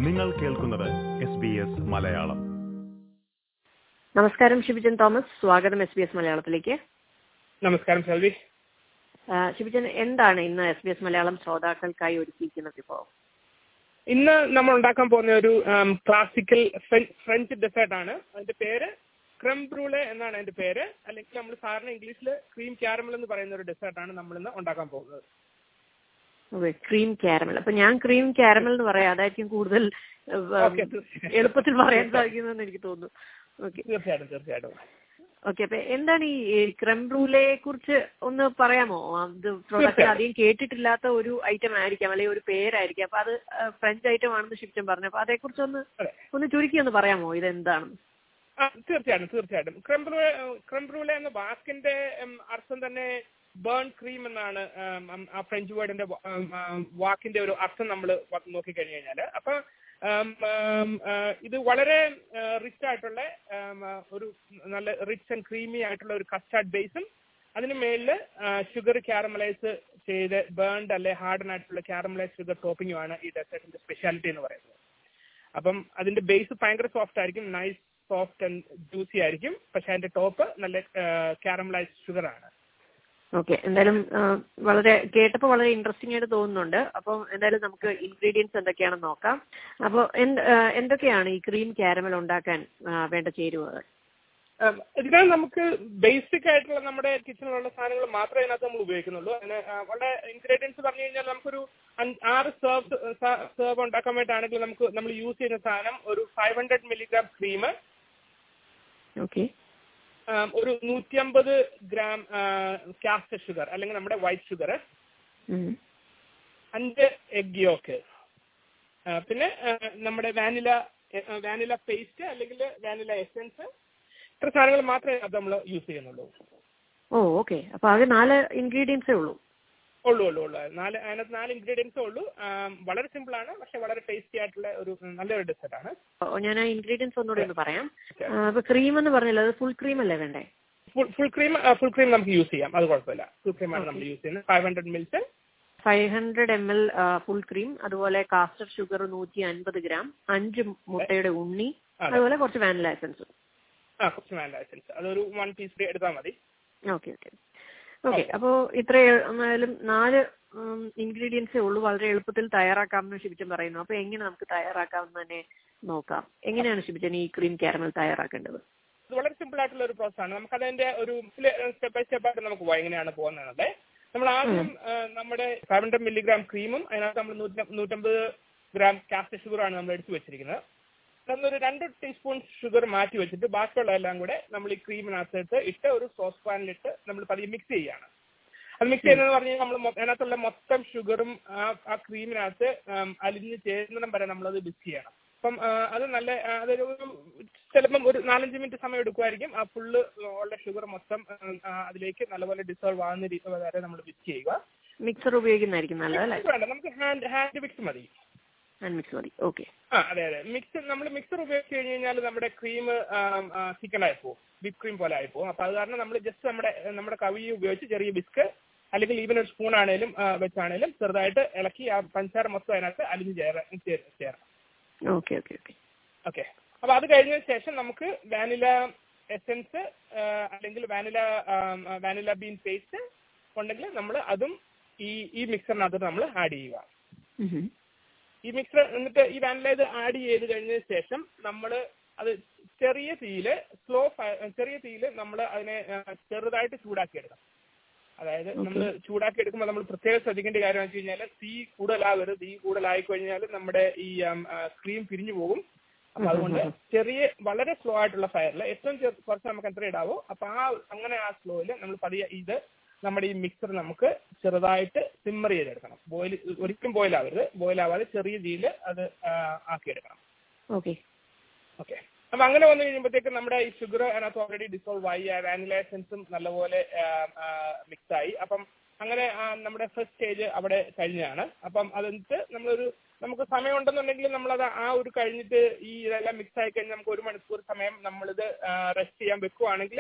നിങ്ങൾ കേൾക്കുന്നത് SBS മലയാളം. നമസ്കാരം ഷിബിജൻ തോമസ്, സ്വാഗതം SBS മലയാളത്തിലേക്ക്. നമസ്കാരം സെൽവി. ഷിബിജൻ, എന്താണ് ഇന്ന് SBS മലയാളം ശ്രോതാക്കൾക്കായി ഒരുക്കിയിരിക്കുന്നത്? ഇന്ന് നമ്മൾ ഉണ്ടാക്കാൻ പോകുന്ന ഒരു ക്ലാസിക്കൽ ഫ്രഞ്ച് ഡെസേർട്ട് ആണ്. അതിന്റെ പേര് ക്രെം ബ്രൂലെ എന്നാണ് അതിന്റെ പേര്. അല്ലെങ്കിൽ നമ്മൾ സാധാരണ ഇംഗ്ലീഷിൽ ക്രീം ക്യാരമൽ എന്ന് പറയുന്ന ഒരു ഡെസേർട്ടാണ് നമ്മൾ ഇന്ന് ഉണ്ടാക്കാൻ പോകുന്നത്. Cream caramel. അപ്പൊ ഞാൻ ക്രീം ക്യാരമൽ എന്ന് പറയാം, അതായിരിക്കും കൂടുതൽ എളുപ്പത്തിൽ പറയാൻ സാധിക്കുന്നതെന്ന് എനിക്ക് തോന്നുന്നു. തീർച്ചയായിട്ടും. ഓക്കെ, അപ്പൊ എന്താണ് ഈ ക്രെം ബ്രൂലയെ കുറിച്ച് ഒന്ന് പറയാമോ? അത് പ്രോഡക്റ്റ് അധികം കേട്ടിട്ടില്ലാത്ത ഒരു ഐറ്റം ആയിരിക്കാം, അല്ലെങ്കിൽ ഒരു പേരായിരിക്കാം. അപ്പൊ അത് ഫ്രഞ്ച് ഐറ്റം ആണെന്ന് ഷിപ്റ്റൻ പറഞ്ഞു. അപ്പൊ അതേക്കുറിച്ച് ഒന്ന് ചുരുക്കി ഒന്ന് പറയാമോ, ഇതെന്താണെന്ന്? തീർച്ചയായിട്ടും. ക്രെം ബ്രൂലെ എന്ന വാക്കിന്റെ അർത്ഥം തന്നെ ബേൺ ക്രീം എന്നാണ്. ആ ഫ്രഞ്ച് വേർഡിന്റെ വാക്കിന്റെ ഒരു അർത്ഥം നമ്മൾ നോക്കിക്കഴിഞ്ഞു കഴിഞ്ഞാല്, അപ്പൊ ഇത് വളരെ റിച്ച് ആയിട്ടുള്ള ഒരു നല്ല റിച്ച് ആൻഡ് ക്രീമി ആയിട്ടുള്ള ഒരു കസ്റ്റാർഡ് ബേസും അതിന് മേളില് ഷുഗർ ക്യാരമലൈസ് ചെയ്ത് ബേൺഡ് അല്ലെ ഹാർഡൻ ആയിട്ടുള്ള ക്യാരമലൈസ് ഷുഗർ ടോപ്പിംഗുമാണ് ഈ ഡെസേർട്ടിന്റെ സ്പെഷ്യാലിറ്റി എന്ന് പറയുന്നത്. അപ്പം അതിന്റെ ബേസ് ഭയങ്കര സോഫ്റ്റ് ആയിരിക്കും, നൈസ് സോഫ്റ്റ് ആൻഡ് ജ്യൂസി ആയിരിക്കും. പക്ഷെ അതിന്റെ ടോപ്പ് നല്ല ക്യാരമലൈസ് ഷുഗർ ആണ്. ഓക്കെ, എന്തായാലും കേട്ടപ്പോൾ വളരെ ഇൻട്രസ്റ്റിംഗ് ആയിട്ട് തോന്നുന്നുണ്ട്. അപ്പോൾ എന്തായാലും നമുക്ക് ഇൻഗ്രീഡിയൻസ് എന്തൊക്കെയാണെന്ന് നോക്കാം. അപ്പോൾ എന്തൊക്കെയാണ് ഈ ക്രീം ക്യാരമൽ ഉണ്ടാക്കാൻ വേണ്ട ചേരുവകൾ? ഇതിനകത്ത് നമുക്ക് ബേസിക് ആയിട്ടുള്ള നമ്മുടെ കിച്ചണിലുള്ള സാധനങ്ങൾ മാത്രമേ ഇതിനകത്ത് നമ്മൾ ഉപയോഗിക്കുന്നുള്ളൂ. അതിന് വളരെ ഇൻഗ്രീഡിയൻസ് പറഞ്ഞു കഴിഞ്ഞാൽ നമുക്കൊരു 6 സെർവ് ഉണ്ടാക്കാൻ വേണ്ടിയിട്ടാണെങ്കിൽ നമ്മൾ യൂസ് ചെയ്യുന്ന സാധനം ഒരു 500 milligram ക്രീം, ഓക്കെ, ഒരു 150 gram കാസ്റ്റർ ഷുഗർ അല്ലെങ്കിൽ നമ്മുടെ വൈറ്റ് ഷുഗർ, 5 എഗ് യോക്ക്, പിന്നെ നമ്മുടെ വാനില പേസ്റ്റ് അല്ലെങ്കിൽ വാനില എസൻസ്. ഇത്ര സാധനങ്ങൾ മാത്രമേ അത് നമ്മൾ യൂസ് ചെയ്യുന്നുള്ളൂ. ഓക്കെ, അപ്പൊ ആകെ 4 ഇൻഗ്രീഡിയൻസേ ഉള്ളൂ. അതിനകത്ത് 4 ഇൻഗ്രീഡിയൻസേ ഉള്ളൂ. വളരെ സിമ്പിൾ ആണ്, പക്ഷെ വളരെ ടേസ്റ്റി ആയിട്ടുള്ള ഒരു നല്ലൊരു ഡെസേർട്ട് ആണ്. ഞാൻ ആ ഇൻഗ്രീഡിയൻസ് ഒന്നുകൂടി ഒന്ന് പറയാം. അപ്പൊ ക്രീം എന്ന് പറഞ്ഞല്ലോ, അത് ഫുൾ ക്രീം അല്ലേ വേണ്ടേ? ഫുൾ ക്രീം നമുക്ക് യൂസ് ചെയ്യാം, അത് കുഴപ്പമില്ല. ഫുൾ ക്രീം ആണ് നമ്മൾ യൂസ് ചെയ്യുന്നത്. 500 ml ഫുൾ ക്രീം, അതുപോലെ കാസ്റ്റർ ഷുഗർ 150 gram, 5 മുട്ടയുടെ ഉണ്ണി, അതുപോലെ കുറച്ച് വാനില എസൻസ്. അതൊരു 1 piece എടുത്താൽ മതി. ഓക്കെ, അപ്പോൾ ഇത്രയായാലും 4 ഇൻഗ്രീഡിയൻസേ ഉള്ളൂ. വളരെ എളുപ്പത്തിൽ തയ്യാറാക്കാമെന്ന് ഷിബിച്ചൻ പറയുന്നു. അപ്പൊ എങ്ങനെ നമുക്ക് തയ്യാറാക്കാമെന്ന് തന്നെ നോക്കാം. എങ്ങനെയാണ് ഷിബിച്ചൻ ഈ ക്രീം ക്യാരമൽ തയ്യാറാക്കേണ്ടത്? ഇത് വളരെ സിമ്പിൾ ആയിട്ടുള്ള ഒരു പ്രോസസ് ആണ്. നമുക്ക് അതിന്റെ ഒരു സ്റ്റെപ്പ് ബൈ സ്റ്റെപ്പ് ആയിട്ട് നമുക്ക് പോകാം എങ്ങനെയാണ് പോകുന്നത്. നമ്മൾ ആദ്യം നമ്മുടെ 500 milligram ക്രീമും അതിനകത്ത് നമ്മൾ 150 gram കാസ്റ്റർ ഷുഗറാണ് നമ്മൾ എടുത്തു വെച്ചിരിക്കുന്നത്. അതൊരു 2 ടീസ്പൂൺ ഷുഗർ മാറ്റി വെച്ചിട്ട് ബാക്കിയുള്ള എല്ലാം കൂടെ നമ്മൾ ഈ ക്രീമിനകത്ത് ഇട്ട് ഒരു സോസ് പാനിലിട്ട് നമ്മൾ പതിയെ മിക്സ് ചെയ്യുകയാണ്. അത് മിക്സ് ചെയ്യുന്നതെന്ന് പറഞ്ഞു കഴിഞ്ഞാൽ നമ്മൾ അതിനകത്തുള്ള മൊത്തം ഷുഗറും ആ ക്രീമിനകത്ത് അലിഞ്ഞ് ചേരുന്നിടം വരെ നമ്മളത് മിക്സ് ചെയ്യണം. അപ്പം അത് അതൊരു ചിലപ്പം ഒരു 4-5 മിനിറ്റ് സമയം എടുക്കുമായിരിക്കും. ആ ഫുള്ള് ഉള്ള ഷുഗർ മൊത്തം അതിലേക്ക് നല്ലപോലെ ഡിസോൾവ് ആകുന്ന വരെ നമ്മൾ മിക്സ് ചെയ്യുക. മിക്സർ ഉപയോഗിക്കുന്നതായിരിക്കും നല്ലതല്ലേ? വേണ്ട, നമുക്ക് ഹാൻഡ് മിക്സ് മതി. ഓക്കെ, അതെ. നമ്മൾ മിക്സർ ഉപയോഗിച്ച് കഴിഞ്ഞ് കഴിഞ്ഞാൽ നമ്മുടെ ക്രീം ചിക്കനായി പോകും, വിപ്പ് ക്രീം പോലെ ആയി പോകും. അപ്പൊ അത് കാരണം നമ്മൾ ജസ്റ്റ് നമ്മുടെ കവി ഉപയോഗിച്ച് ചെറിയ ബിസ്ക് അല്ലെങ്കിൽ ഈവൻ ഒരു സ്പൂൺ ആണേലും വെച്ചാണേലും ചെറുതായിട്ട് ഇളക്കി ആ പഞ്ചസാര മൊത്തം അതിനകത്ത് അലിഞ്ഞ് ചേരാം. ഓക്കെ. അപ്പൊ അത് കഴിഞ്ഞതിന് ശേഷം നമുക്ക് വാനില എസൻസ് അല്ലെങ്കിൽ വാനില ബീൻ പേസ്റ്റ് ഉണ്ടെങ്കിൽ നമ്മൾ അതും ഈ മിക്സറിനകത്ത് നമ്മൾ ആഡ് ചെയ്യുക. ഈ മിക്സർ എന്നിട്ട് ഈ വാനില ഇത് ആഡ് ചെയ്ത് കഴിഞ്ഞതിന് ശേഷം നമ്മൾ അത് ചെറിയ തീയില് നമ്മൾ അതിനെ ചെറുതായിട്ട് ചൂടാക്കി എടുക്കണം. അതായത് നമ്മൾ ചൂടാക്കി എടുക്കുമ്പോൾ നമ്മൾ പ്രത്യേകം ശ്രദ്ധിക്കേണ്ട കാര്യം വെച്ച് കഴിഞ്ഞാൽ തീ കൂടുതലാവരുത്. തീ കൂടുതലായി കഴിഞ്ഞാൽ നമ്മുടെ ഈ ക്രീം പിരിഞ്ഞു പോകും. അപ്പൊ അതുകൊണ്ട് വളരെ സ്ലോ ആയിട്ടുള്ള ഫയറിൽ ഏറ്റവും കുറച്ച് നമുക്ക് എത്ര ഇടാവോ അപ്പൊ അങ്ങനെ ആ സ്ലോയില് നമ്മൾ പതിയെ ഇത് നമ്മുടെ ഈ മിക്സർ നമുക്ക് ചെറുതായിട്ട് സിമ്മർ ചെയ്തെടുക്കണം. ഒരിക്കലും ബോയിൽ ആവാതെ ചെറിയ തീയിൽ അത് ആക്കിയെടുക്കണം. ഓക്കെ. അപ്പൊ അങ്ങനെ വന്നു കഴിയുമ്പോഴത്തേക്ക് നമ്മുടെ ഈ ഷുഗർ അതിനകത്ത് ഓൾറെഡി ഡിസോൾവ് ആയി, വാനില എസൻസും നല്ലപോലെ മിക്സ് ആയി. അപ്പം അങ്ങനെ നമ്മുടെ ഫസ്റ്റ് സ്റ്റേജ് അവിടെ കഴിഞ്ഞതാണ്. അപ്പം അതെന്നിട്ട് നമുക്ക് സമയം ഉണ്ടെന്നുണ്ടെങ്കിൽ നമ്മളത് ആ ഒരു കഴിഞ്ഞിട്ട് ഈ ഇതെല്ലാം മിക്സ് ആയി കഴിഞ്ഞാൽ നമുക്ക് 1 മണിക്കൂർ സമയം നമ്മളിത് റെസ്റ്റ് ചെയ്യാൻ വെക്കുവാണെങ്കിൽ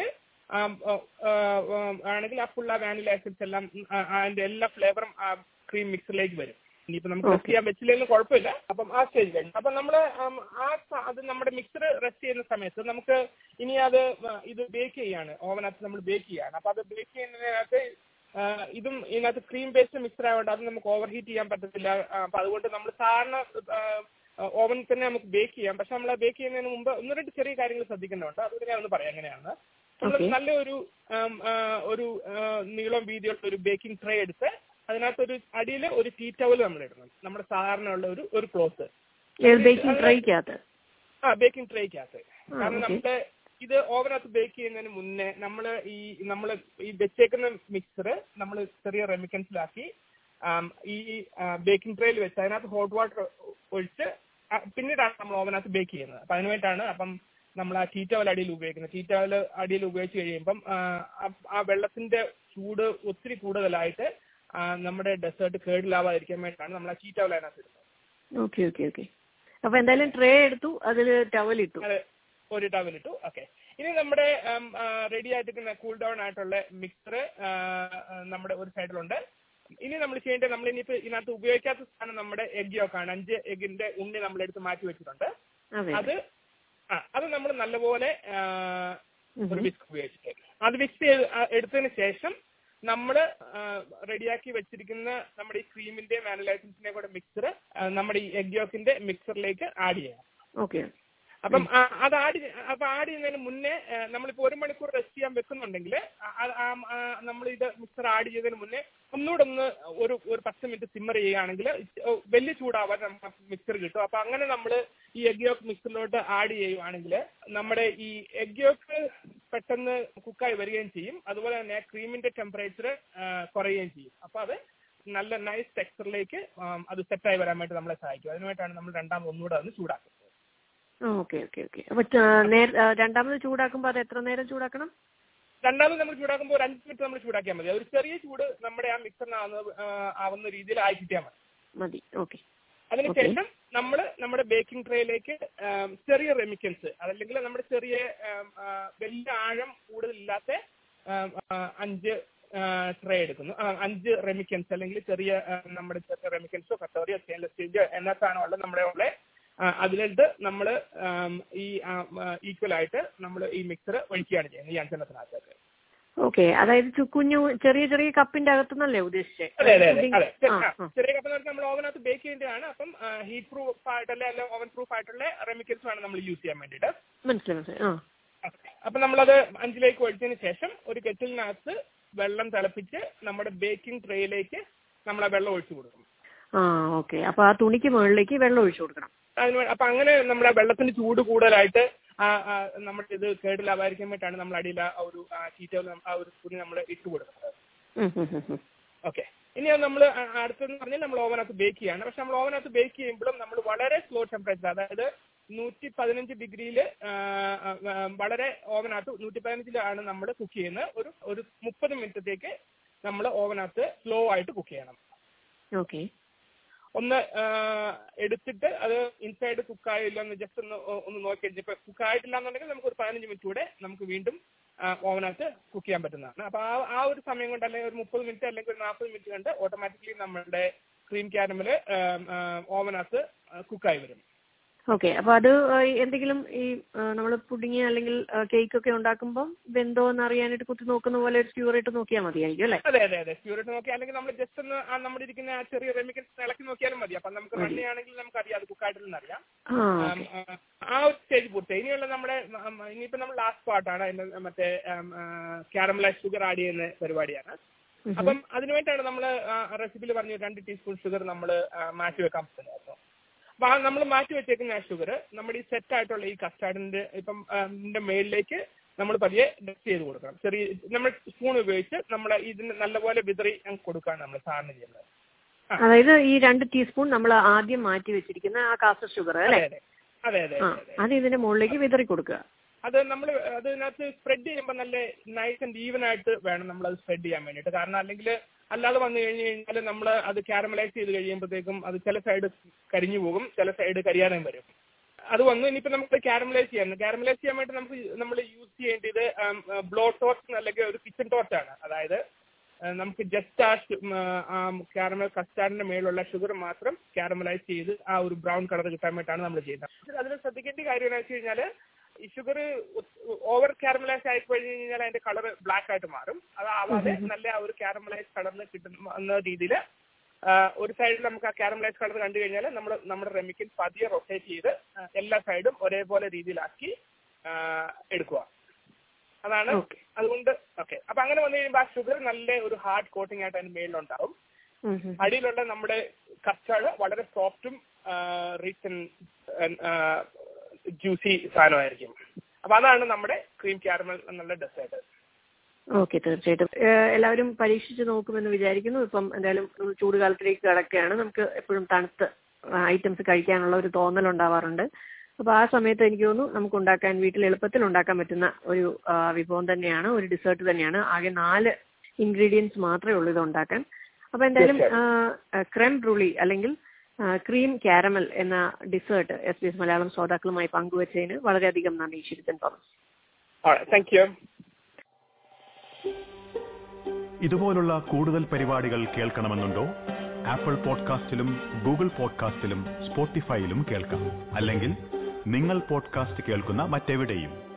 ആ ഫുൾ ആ വാനില എസൻസ് എല്ലാം അതിന്റെ എല്ലാ ഫ്ലേവറും ആ ക്രീം മിക്സറിലേക്ക് വരും. ഇനിയിപ്പോ നമുക്ക് റെസ്റ്റ് ചെയ്യാൻ വെച്ചില്ലെങ്കിലും കുഴപ്പമില്ല. അപ്പം ആ സ്റ്റേജ് കഴിഞ്ഞു. അപ്പം നമ്മൾ അത് നമ്മുടെ മിക്സർ റെസ്റ്റ് ചെയ്യുന്ന സമയത്ത് നമുക്ക് ഇനി ഇത് ബേക്ക് ചെയ്യാണ്, ഓവനകത്ത് നമ്മൾ ബേക്ക് ചെയ്യാണ്. അപ്പൊ അത് ബേക്ക് ചെയ്യുന്നതിനകത്ത് ഇതിനകത്ത് ക്രീം ബേസ്ഡ് മിക്സർ ആയതുകൊണ്ട് അത് നമുക്ക് ഓവർ ഹീറ്റ് ചെയ്യാൻ പറ്റത്തില്ല. അപ്പൊ അതുകൊണ്ട് നമ്മൾ സാധാരണ ഓവനിൽ തന്നെ നമുക്ക് ബേക്ക് ചെയ്യാം. പക്ഷെ നമ്മൾ ബേക്ക് ചെയ്യുന്നതിന് മുമ്പ് 1-2 ചെറിയ കാര്യങ്ങൾ ശ്രദ്ധിക്കേണ്ടതുണ്ട്. അതുകൊണ്ട് ഞാൻ ഒന്ന് പറയാം എങ്ങനെയാണ്. നമ്മൾ നല്ലൊരു നീളം വീതിയുള്ള ഒരു ബേക്കിംഗ് ട്രേ എടുത്ത് അതിനകത്ത് അടിയിൽ ഒരു ടീ ടവൽ നമ്മൾ ഇടണം. നമ്മുടെ സാധാരണ ഉള്ള ഒരു ക്ലോത്ത് ബേക്കിംഗ് ട്രേക്കകത്ത്. ബേക്കിംഗ് ട്രേക്കകത്ത്. കാരണം നമ്മുടെ ഇത് ഓവനകത്ത് ബേക്ക് ചെയ്യുന്നതിന് മുന്നേ നമ്മൾ ഈ വെച്ചേക്കുന്ന മിക്സർ നമ്മൾ ചെറിയ റെമിക്കൻസിലാക്കി ഈ ബേക്കിംഗ് ട്രേയിൽ വെച്ച് അതിനകത്ത് ഹോട്ട് വാട്ടർ ഒഴിച്ച് പിന്നീടാണ് നമ്മൾ ഓവനകത്ത് ബേക്ക് ചെയ്യുന്നത്. അപ്പം അതിനുവേണ്ടിയിട്ടാണ് അപ്പം നമ്മൾ ആ ടീ ടവൽ അടിയിൽ ഉപയോഗിക്കുന്നത്. ടീ ടവൽ അടിയിൽ ഉപയോഗിച്ച് കഴിയുമ്പം ആ വെള്ളത്തിന്റെ ചൂട് ഒത്തിരി കൂടുതലായിട്ട് നമ്മുടെ ഡെസേർട്ട് കേടിലാവാതിരിക്കാൻ വേണ്ടിയിട്ടാണ് നമ്മൾ ആ ടീ ടവൽ അതിനകത്ത് ഇടുന്നത്. Okay okay okay. അപ്പൊ എന്തായാലും ട്രേ എടുത്തു, അതിൽ ടവൽ ഇട്ടു. ഒരു ടവൽ ഇട്ടു. ഓക്കെ. ഇനി നമ്മുടെ റെഡി ആയിട്ടിരിക്കുന്ന കൂൾ ഡൗൺ ആയിട്ടുള്ള മിക്സർ നമ്മുടെ ഒരു സൈഡിലുണ്ട്. ഇനി നമ്മൾ ചെയ്യേണ്ടത്, നമ്മൾ ഇനിയിപ്പോ ഇതിനകത്ത് ഉപയോഗിക്കാത്ത സാധനം നമ്മുടെ എഗ് യോക്കാണ്. 5 എഗിന്റെ ഉണ്ണി നമ്മൾ എടുത്ത് മാറ്റി വെച്ചിട്ടുണ്ട്. അത് നമ്മൾ നല്ലപോലെ ഒരു വിസ്ക് ഉപയോഗിച്ചിട്ട് അത് വിക്സ് എടുത്തതിന് ശേഷം നമ്മൾ റെഡിയാക്കി വെച്ചിരിക്കുന്ന നമ്മുടെ ഈ ക്രീമിന്റെ വാനില എസൻസിന്റെ കൂടെ മിക്സർ നമ്മുടെ ഈ എഗ് യോക്കിന്റെ മിക്സറിലേക്ക് ആഡ് ചെയ്യാം. ഓക്കെ. അപ്പം അത് ആഡ് ചെയ്യുന്നതിന് മുന്നേ നമ്മളിപ്പോൾ 1 മണിക്കൂർ റെസ്റ്റ് ചെയ്യാൻ വെക്കുന്നുണ്ടെങ്കിൽ നമ്മൾ ഇത് മിക്സർ ആഡ് ചെയ്തതിന് മുന്നേ ഒന്നുകൂടെ ഒരു 10 മിനിറ്റ് സിമ്മർ ചെയ്യുകയാണെങ്കിൽ വലിയ ചൂടാവാൻ നമുക്ക് മിക്സർ കിട്ടും. അപ്പം അങ്ങനെ നമ്മൾ ഈ എഗ് യോക്ക് മിക്സറിലോട്ട് ആഡ് ചെയ്യുവാണെങ്കിൽ നമ്മുടെ ഈ എഗ് യോക്ക് പെട്ടെന്ന് കുക്കായി വരികയും ചെയ്യും. അതുപോലെ തന്നെ ക്രീമിന്റെ ടെമ്പറേച്ചർ കുറയുകയും ചെയ്യും. അപ്പം അത് നല്ല നൈസ് ടെക്സ്ചറിലേക്ക് അത് സെറ്റായി വരാൻ വേണ്ടി നമ്മളെ സഹായിക്കും. അതിനുവേണ്ടിയിട്ടാണ് നമ്മൾ ഒന്നുകൂടെ അത് ചൂടാക്കുന്നത്. Okay okay okay. അപ്പൊ രണ്ടാമത് ചൂടാക്കുമ്പോൾ അത് എത്ര നേരം ചൂടാക്കണം? രണ്ടാമത് നമ്മൾ ചൂടാക്കുമ്പോൾ ഒരു 5 മിനിറ്റ് നമ്മൾ ചൂടാക്കിയാൽ മതി. ഒരു ചെറിയ ചൂട് നമ്മുടെ ആ മിക്സറിന് ആവുന്ന രീതിയിൽ ആയി കിട്ടിയാൽ മതി. ഓക്കെ. അതിനുശേഷം നമ്മൾ നമ്മുടെ ബേക്കിംഗ് ട്രേയിലേക്ക് ചെറിയ റെമിക്കൻസ്, അതല്ലെങ്കിൽ നമ്മുടെ ചെറിയ വലിയ ആഴം കൂടുതലില്ലാത്ത 5 ട്രേ എടുക്കുന്നു. 5 റെമിക്കൻസ് അല്ലെങ്കിൽ ചെറിയ നമ്മുടെ റെമിക്കൻസോ കട്ടോറിയോ സ്റ്റെയിൻലെസ് സ്റ്റീൽ എന്നൊക്കെയാണോ ഉള്ളത് നമ്മുടെ ഉള്ള അതിലിട്ട് നമ്മൾ ഈ ഈക്വൽ ആയിട്ട് നമ്മൾ ഈ മിക്സർ ഒഴിക്കുകയാണ് ചെയ്യുന്നത് ഈ 5 എണ്ണത്തിനകത്തേക്ക്. ഓക്കെ. അതായത് ചെറിയ ചെറിയ കപ്പിന്റെ അകത്തുനിന്നല്ലേ ഉദ്ദേശിച്ചത്? അതെ അതെ അതെ അതെ. ചെറിയ കപ്പ് എന്ന് പറഞ്ഞാൽ നമ്മൾ ഓവനകത്ത് ബേക്ക് ചെയ്യേണ്ടതാണ്. അപ്പം ഹീറ്റ് പ്രൂഫ് ആയിട്ടുള്ള അല്ലെ ഓവൻ പ്രൂഫ് ആയിട്ടുള്ള റെമിക്കൽസ് ആണ് നമ്മൾ യൂസ് ചെയ്യാൻ വേണ്ടിയിട്ട്. മനസ്സിലായി. അപ്പൊ നമ്മളത് 5ലേക്ക് ഒഴിച്ചതിന് ശേഷം ഒരു കെറ്റിലിനകത്ത് വെള്ളം തിളപ്പിച്ച് നമ്മുടെ ബേക്കിംഗ് ട്രേയിലേക്ക് നമ്മൾ ആ വെള്ളം ഒഴിച്ചു കൊടുക്കും. ഓക്കെ. അപ്പൊ ആ തുണിക്ക് മുകളിലേക്ക് വെള്ളം ഒഴിച്ചു കൊടുക്കണം. അപ്പൊ അങ്ങനെ നമ്മുടെ വെള്ളത്തിന്റെ ചൂട് കൂടുതലായിട്ട് നമ്മുടെ ഇത് കേടിലാവാതിരിക്കാൻ വേണ്ടിയിട്ടാണ് നമ്മൾ അടിയിൽ ഒരു ചീറ്റ ഒരു തുണി നമ്മൾ ഇട്ട് കൊടുക്കുന്നത്. ഓക്കെ. ഇനി നമ്മൾ അടുത്തെന്ന് പറഞ്ഞാൽ നമ്മൾ ഓവനകത്ത് ബേക്ക് ചെയ്യാണ്. പക്ഷെ നമ്മൾ ഓവനകത്ത് ബേക്ക് ചെയ്യുമ്പോഴും നമ്മൾ വളരെ സ്ലോ ടെമ്പറേച്ചർ, അതായത് 115 ഡിഗ്രിയിൽ വളരെ ഓവനകത്ത് 115 നമ്മൾ കുക്ക് ചെയ്യുന്നത്. ഒരു 30 മിനിറ്റത്തേക്ക് നമ്മൾ ഓവനകത്ത് സ്ലോ ആയിട്ട് കുക്ക് ചെയ്യണം. ഓക്കെ. ഒന്ന് എടുത്തിട്ട് അത് ഇൻസൈഡ് കുക്കായില്ല എന്ന് ജസ്റ്റ് ഒന്ന് നോക്കി കഴിഞ്ഞാൽ ഇപ്പൊ കുക്കായിട്ടില്ല എന്നുണ്ടെങ്കിൽ നമുക്ക് ഒരു 15 മിനിറ്റ് കൂടെ നമുക്ക് വീണ്ടും ഓവനകത്ത് കുക്ക് ചെയ്യാൻ പറ്റുന്നതാണ്. അപ്പൊ ആ ഒരു സമയം കൊണ്ട് അല്ലെങ്കിൽ ഒരു 30 മിനിറ്റ് അല്ലെങ്കിൽ ഒരു 40 മിനിറ്റ് കൊണ്ട് ഓട്ടോമാറ്റിക്കലി നമ്മുടെ ക്രീം കാരമല് ഓവനകത്ത് കുക്കായി വരും. ഓക്കെ. അപ്പൊ അത് എന്തെങ്കിലും ഈ നമ്മൾ പുഡിങ് അല്ലെങ്കിൽ കേക്ക് ഒക്കെ ഉണ്ടാക്കുമ്പോൾ വെന്തോ എന്ന് അറിയാനായിട്ട് കുത്തി നോക്കുന്ന പോലെ ഒരു സ്ക്യൂർ ഇട്ട് നോക്കിയാൽ മതിയായിരിക്കും അല്ലേ? അതെ അതെ അതെ. സ്ക്യൂർ ഇട്ട് നോക്കിയാൽ അല്ലെങ്കിൽ നമ്മൾ ജസ്റ്റ് ഒന്ന് നമ്മുടെ ഇരിക്കുന്ന ആ ചെറിയ റെമിക്കൽസ് ഇളക്കി നോക്കിയാലും മതി. അപ്പൊ നമുക്ക് റണ്ണിയാണെങ്കിൽ നമുക്ക് അറിയാം അത് കുക്കായിട്ടില്ലെന്ന് അറിയാം. ആ ഒരു സ്റ്റേജ് പൂർത്തി. ഇനിയുള്ള നമ്മുടെ ഇനിയിപ്പോ നമ്മൾ ലാസ്റ്റ് പാർട്ടാണ് അതിന്റെ മറ്റേ കാരമലൈസ് ഷുഗർ ആഡ് ചെയ്യുന്ന പരിപാടിയാണ്. അപ്പം അതിനുവേണ്ടിയാണ് നമ്മൾ റെസിപ്പിയിൽ പറഞ്ഞു 2 ടീസ്പൂൺ ഷുഗർ നമ്മൾ മാറ്റി വെക്കാൻ പറ്റുന്നത്. അപ്പൊ നമ്മൾ മാറ്റി വെച്ചേക്കുന്ന ആ ഷുഗർ നമ്മുടെ ഈ സെറ്റ് ആയിട്ടുള്ള ഈ കസ്റ്റാർഡിന്റെ ഇപ്പം മേളിലേക്ക് നമ്മൾ പതിയെ ഡസ്റ്റ് ചെയ്ത് കൊടുക്കണം. ചെറിയ നമ്മൾ സ്പൂൺ ഉപയോഗിച്ച് നമ്മൾ ഇതിന് നല്ലപോലെ വിതറി കൊടുക്കുകയാണ് നമ്മൾ സാധാരണ ചെയ്യുന്നത്. അതായത് ഈ 2 ടീസ്പൂൺ നമ്മൾ ആദ്യം മാറ്റി വെച്ചിരിക്കുന്ന ആ കാസ്റ്റർ ഷുഗർ അല്ലേ? അതെ അതെ. അത് ഇതിന്റെ മുകളിലേക്ക് വിതറി കൊടുക്കുക. അത് നമ്മൾ അതിനകത്ത് സ്പ്രെഡ് ചെയ്യുമ്പോൾ നല്ല നൈസ് ആൻഡ് ഈവൻ ആയിട്ട് വേണം നമ്മൾ അത് സ്പ്രെഡ് ചെയ്യാൻ വേണ്ടിയിട്ട്. കാരണം അല്ലെങ്കിൽ അല്ലാതെ വന്നു കഴിഞ്ഞാൽ നമ്മൾ അത് കാരമലൈസ് ചെയ്ത് കഴിയുമ്പോഴത്തേക്കും അത് ചില സൈഡ് കരിഞ്ഞു പോകും, ചില സൈഡ് കരിയാനും വരും. അത് വന്നു ഇനിയിപ്പോൾ നമുക്ക് കാരമലൈസ് ചെയ്യാൻ വേണ്ടി നമ്മൾ യൂസ് ചെയ്യേണ്ടത് ബ്ലോ ടോർച്ച് അല്ലെങ്കിൽ ഒരു കിച്ചൺ ടോർച്ചാണ്. അതായത് നമുക്ക് ജസ്റ്റ് ആ കാരമൽ കസ്റ്റാർഡിന്റെ മേലുള്ള ഷുഗർ മാത്രം കാരമലൈസ് ചെയ്ത് ആ ഒരു ബ്രൗൺ കളർ കിട്ടാൻ വേണ്ടിയിട്ടാണ് നമ്മൾ ചെയ്യുന്നത്. അതിൽ ശ്രദ്ധിക്കേണ്ട കാര്യം എന്താ വെച്ച് കഴിഞ്ഞാൽ ഈ ഷുഗർ ഓവർ കാരമലൈസ് ആയി കഴിഞ്ഞാൽ അതിന്റെ കളർ ബ്ലാക്ക് ആയിട്ട് മാറും. അതാവാതെ നല്ല ആ ഒരു കാരമലൈസ് കളറിന് കിട്ടുന്ന രീതിയിൽ ഒരു സൈഡിൽ നമുക്ക് ആ കാരമലൈസ് കളർ കണ്ടു കഴിഞ്ഞാൽ നമ്മുടെ റെമിക്കൻ പതിയെ റൊട്ടേറ്റ് ചെയ്ത് എല്ലാ സൈഡും ഒരേപോലെ രീതിയിലാക്കി എടുക്കുക. അതാണ്. അതുകൊണ്ട് ഓക്കെ. അപ്പൊ അങ്ങനെ വന്നു കഴിയുമ്പോൾ ആ ഷുഗർ നല്ല ഒരു ഹാർഡ് കോട്ടിംഗ് ആയിട്ട് അതിന് മേളിലുണ്ടാവും. അടിയിലുള്ള നമ്മുടെ കസ്റ്റാർഡ് വളരെ സോഫ്റ്റും റിച്ച് ജ്യൂസി സാധനമായിരിക്കും. അപ്പൊ അതാണ് നമ്മുടെ ക്രീം കാരമൽ എന്നുള്ള ഡെസേർട്ട്. ഓക്കെ, തീർച്ചയായിട്ടും എല്ലാവരും പരീക്ഷിച്ച് നോക്കുമെന്ന് വിചാരിക്കുന്നു. ഇപ്പം എന്തായാലും ചൂടുകാലത്തിലേക്ക് കിടക്കുകയാണ്. നമുക്ക് എപ്പോഴും തണുത്ത ഐറ്റംസ് കഴിക്കാനുള്ള ഒരു തോന്നലുണ്ടാവാറുണ്ട്. അപ്പോൾ ആ സമയത്ത് എനിക്ക് തോന്നുന്നു നമുക്ക് ഉണ്ടാക്കാൻ വീട്ടിൽ എളുപ്പത്തിൽ ഉണ്ടാക്കാൻ പറ്റുന്ന ഒരു വിഭവം തന്നെയാണ്, ഒരു ഡിസേർട്ട് തന്നെയാണ്. ആകെ 4 ഇൻഗ്രീഡിയൻസ് മാത്രമേ ഉള്ളൂ ഇത് ഉണ്ടാക്കാൻ. അപ്പോൾ എന്തായാലും ക്രെം ബ്രൂളി അല്ലെങ്കിൽ ക്രീം കാരമൽ എന്ന ഡിസേർട്ട് SBS മലയാളം ശ്രോതാക്കളുമായി പങ്കുവച്ചതിന് വളരെയധികം നന്ദി ഷിരിജൻ തോമസ്. Thank you. ഇതുപോലുള്ള കൂടുതൽ പരിപാടികൾ കേൾക്കണമെന്നുണ്ടോ? ആപ്പിൾ പോഡ്കാസ്റ്റിലും ഗൂഗിൾ പോഡ്കാസ്റ്റിലും സ്പോട്ടിഫൈയിലും കേൾക്കാം. അല്ലെങ്കിൽ നിങ്ങൾ പോഡ്കാസ്റ്റ് കേൾക്കുന്ന മറ്റെവിടെയും.